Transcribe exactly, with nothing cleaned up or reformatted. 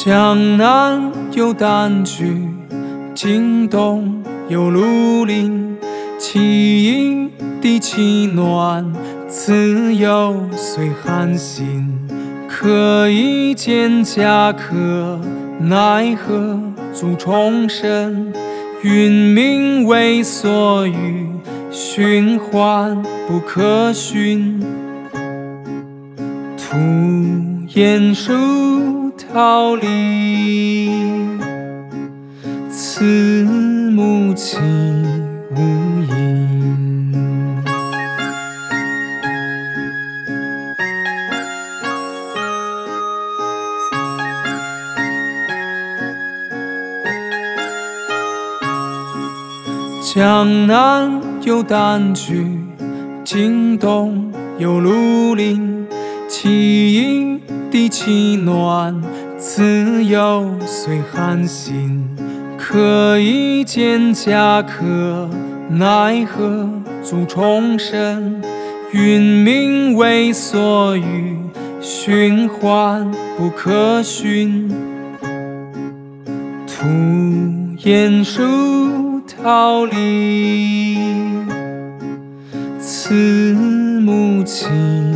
江南有丹居，荆东有庐陵，其阴地其暖，自有岁寒心。可以见甲壳，奈何足重生？云冥为所欲，循环不可寻。徒言书桃李，慈母岂无应。江南有丹居，荆东有庐陵，其阴地其暖，自有岁寒心。可以见甲壳，奈何足重生？云冥为所欲，循环不可寻。徒言书桃李，慈母岂